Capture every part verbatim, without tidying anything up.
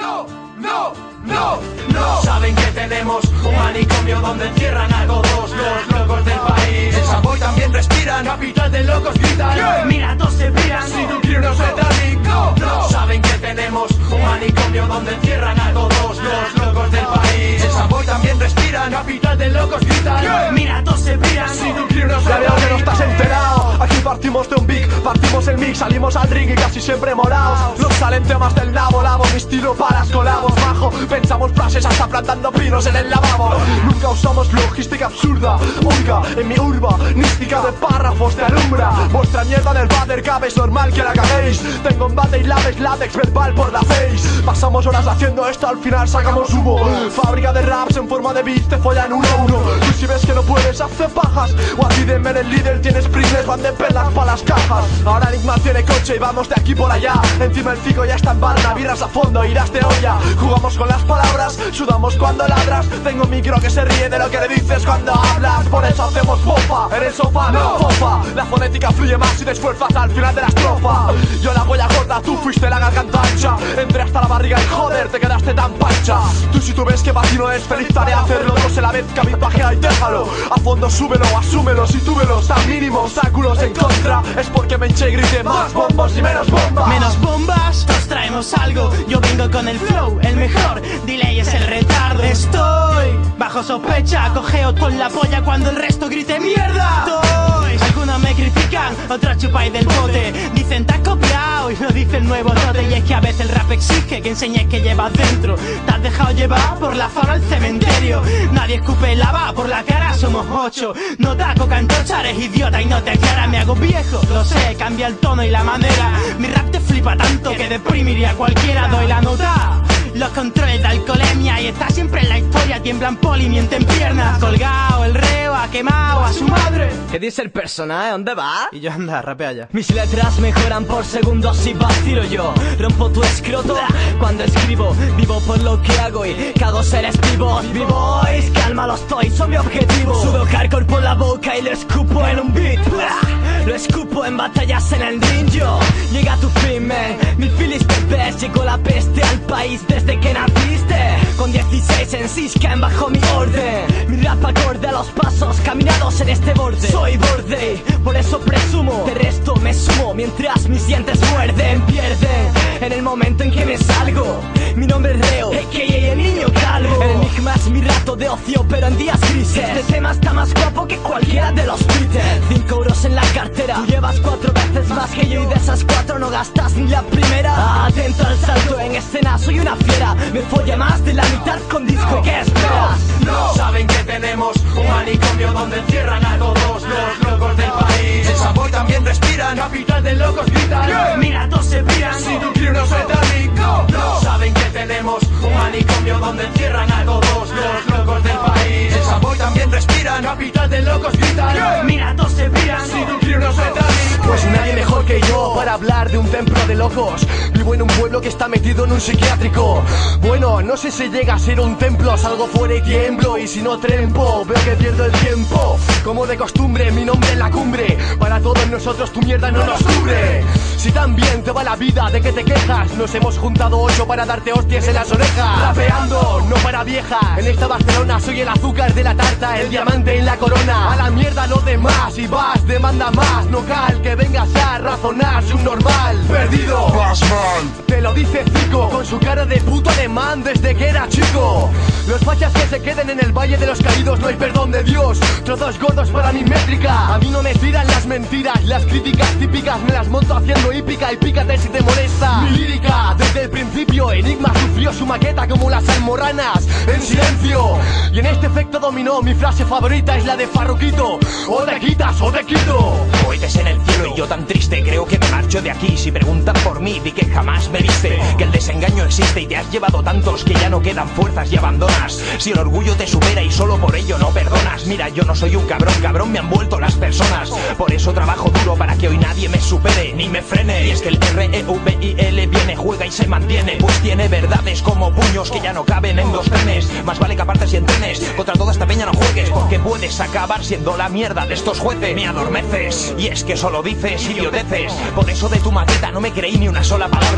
no, no, no, no. Saben que tenemos un manicomio donde encierran a todos los locos del país. En Samboy también respiran, capital de locos gritan. Yeah. Mira, todos se piran, si tu crew no se dan, no, no. Saben que tenemos un manicomio donde encierran a todos los locos del país. En Samboy también respiran, capital de locos gritan. Yeah. Mira, todos se piran, si tu crew no se dan. Ya veo que no estás enterado. Aquí partimos de un big, partimos el mix, salimos al ring y casi siempre morados. Nos salen temas del nabo, lavo, mi estilo para las colabos bajo. Pensamos frases hasta plantando pinos en el lavabo. Nunca usamos logística absurda, urga, en mi urba, nística de párrafos de alumbra. Vuestra mierda del Buttercup es normal que la caguéis. Tengo embate y laves látex verbal por la face. Pasamos horas haciendo esto, al final sacamos humo. Fábrica de raps en forma de beat, te follan uno a uno. Tú si ves que no puedes, hace pajas. O aquí de en el líder tienes prisles, van de perlas pa' las cajas. Ahora Enigma tiene coche y vamos de aquí por allá. Encima el cico ya está en barna, birras a fondo, irás de olla. Jugamos con las palabras, sudamos cuando ladras. Tengo un micro que se ríe de lo que le dices cuando hablas. Por eso hacemos popa, en el sofá no popa. La fonética fluye más si te esfuerzas al final de la estrofa. Yo la polla gorda, tú fuiste la garganta ancha. Entré hasta la barriga y joder, te quedaste tan pancha. Tú si tú ves que para ti no es feliz tarea hacerlo dos a la vez, cabizbajea y déjalo. A fondo súbelo, asúmelo, si túvelos a mínimo obstáculos en contra. Es porque me hinché y grité más bombos y menos bombas. Menos bombas, todos traemos algo. Yo vengo con el flow, el mejor. Delay es el retardo. Estoy bajo sospecha, cogeo con la polla cuando el resto grite mierda. Estoy, algunos me critican, otros chupáis del bote. Dicen te has copiado y no dicen nuevo note. Y es que a veces el rap exige que enseñes que llevas dentro. Te has dejado llevar por la fama al cementerio. Nadie escupe lava por la cara, somos ocho. No da coca en tocha, eres idiota y no te aclaras. Me hago viejo, lo sé, cambia el tono y la manera. Mi rap te flipa tanto que deprimiría a cualquiera. Doy la nota, los controles de alcoholemia y está siempre en la historia. Tiemblan poli, mienten piernas. Colgado, el reo ha quemado a su madre. ¿Qué dice el personaje? ¿Dónde va? Y yo anda, rapea ya. Mis letras mejoran por segundos si vacilo yo. Rompo tu escroto cuando escribo. Vivo por lo que hago y cago seres vivos. B-boys, cálmalo estoy, son mi objetivo. Sudo hardcore por la boca y lo escupo en un beat. Lo escupo en batallas en el ring yo. Llega tu fin, man. Mi filis pepes, llegó la peste al país desde que naciste. Con dieciséis en sis caen bajo mi orden. Mi rap acorde a los pasos caminados en este borde. Soy borde, por eso presumo. De resto me sumo mientras mis dientes muerden. Pierden en el momento en que me salgo. Mi nombre es Reo, a k a el niño calvo. El enigma es mi rato de ocio pero en días grises. Este tema está más guapo que cualquiera de los Beatles. Cinco euros en la cartera, tú llevas cuatro veces más que yo y de esas cuatro no gastas ni la primera. Atento al salto en escena, soy una fiera. Me folla más de la mitad con disco y ¿qué esperas? No, saben que tenemos un manicomio donde encierran a todos los locos del país. En Samboy también respiran, capital de locos gritan. Yeah. Mira, todos se piran, si tu crew no se dan, no, no. Saben que tenemos un manicomio donde encierran a todos los locos del país. En Samboy también respiran, capital de locos gritan. Yeah. Mira, todos se piran, si tu crew no se dan. Pues nadie mejor que yo para hablar de un templo de locos. Vivo en un pueblo que está metido en un psiquiátrico. Bueno, no sé si llega a ser un templo. Salgo fuera y tiemblo y si no trempo veo que pierdo el tiempo. Como de costumbre, mi nombre en la cumbre. Para todos nosotros tu mierda no nos cubre. Si tan bien te va la vida, ¿de qué te quejas? Nos hemos juntado ocho para darte hostias en las orejas. Rapeando, no para viejas. En esta Barcelona soy el azúcar de la tarta, el diamante en la corona. A la mierda lo demás y vas, demanda más. No cal que vengas a razonar, subnormal. Perdido, vas mal. Te lo dice Zico, con su cara de puto alemán desde que era chico. Los fachas que se queden en el Valle de los Caídos, no hay perdón de Dios. Trozos gordos para mi métrica. A mí no me tiran las mentiras, las críticas típicas me las monto haciendo hípica y pícate si te molesta. Mi lírica, desde el principio, Enigma sufrió su maqueta como las almorranas, en silencio. Y en este efecto dominó, mi frase favorita es la de Farruquito: o te quitas o te quito. Cohetes en el cielo y yo tan triste, creo que me marcho de aquí. Si preguntan por mí, di que jamás me viste, que el desengaño existe y te has llevado tantos que ya no quedan fuerzas y abandonas. Si el orgullo te supera y solo por ello no perdonas. Mira, yo no soy un cabrón, cabrón me han vuelto las personas. Por eso trabajo duro para que hoy nadie me supere ni me frene. Y es que el R E V I L viene, juega y se mantiene, pues tiene verdades como puños que ya no caben en dos trenes. Más vale que apartes y entrenes, contra toda esta peña no juegues, porque puedes acabar siendo la mierda de estos jueces. Me adormeces, y es que solo dices idioteces. Por eso de tu maqueta no me creí ni una sola palabra. De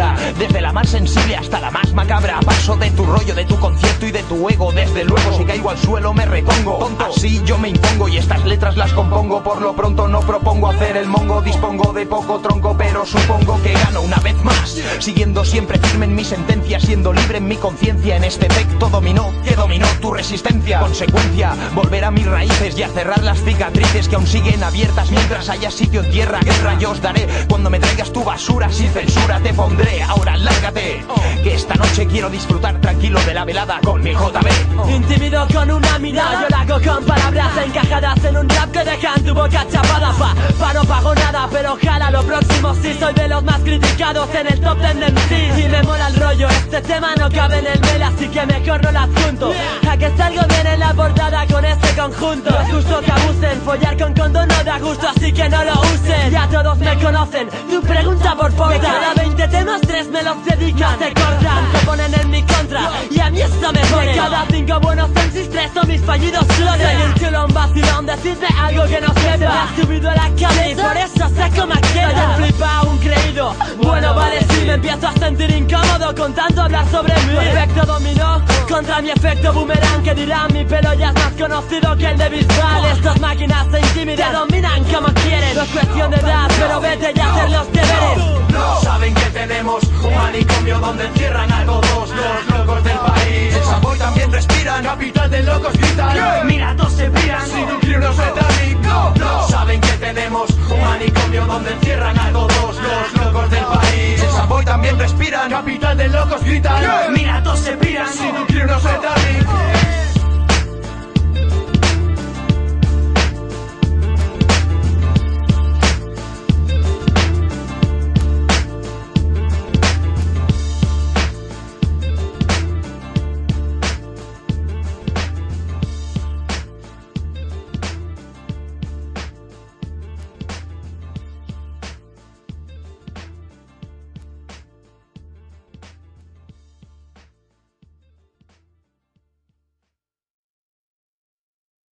desde la más sensible hasta la más macabra. Paso de tu rollo, de tu concierto y de tu ego. Desde luego, si caigo al suelo me repongo. Así yo me impongo y estas letras las compongo. Por lo pronto no propongo hacer el mongo. Dispongo de poco tronco, pero supongo que gano una vez más, siguiendo siempre firme en mi sentencia, siendo libre en mi conciencia. En este efecto dominó, que dominó tu resistencia. Consecuencia, volver a mis raíces y a cerrar las cicatrices que aún siguen abiertas. Mientras haya sitio en tierra, guerra yo os daré. Cuando me traigas tu basura sin censura te pondré. Ahora lárgate, que esta noche quiero disfrutar tranquilo de la velada con mi J B. Intimido con una mirada, yo la hago con palabras encajadas en un rap que dejan tu boca chapada. Pa, pa no pago nada, pero ojalá lo próximo sí. Soy de los más criticados en el top ten de M C. Y me mola el rollo, este tema no cabe en el mail, así que mejor no lo adjunto. A que salgo bien en la portada con este conjunto. No es justo que abusen, follar con condón no da gusto, así que no lo usen. Ya todos me conocen, tu pregunta por favor. De cada veinte temas, tres me los dedican. Se cortan, se ponen en mi contra, y a mí esto me pone. De cada cinco buenos M Cs, tres son mis fallidos clones. Soy un chulo, un vacilón, decirte algo que no sepa. Me has subido a la cabeza y por eso sé cómo queda. Soy un flipao, un creído. Bueno, vale, sí, me empiezo a sentir incómodo con tanto hablar sobre mí. Efecto dominó contra mi efecto boomerang, que dirán mi pelo ya es más conocido que el de Bisbal. Estas máquinas se intimidan, te dominan como quieren. No es cuestión de edad, pero vete ya a hacer los deberes. No saben que tenemos un manicomio donde encierran a todos los locos del país. En Samboy también respiran, capital de locos gritan. Mira, todos se piran. Si tu crew no se termina, no, no. Saben que tenemos un manicomio donde encierran a todos los locos del país. En Samboy también respiran, capital de locos gritan. Mira, todos se piran. Si tu crew no se termina.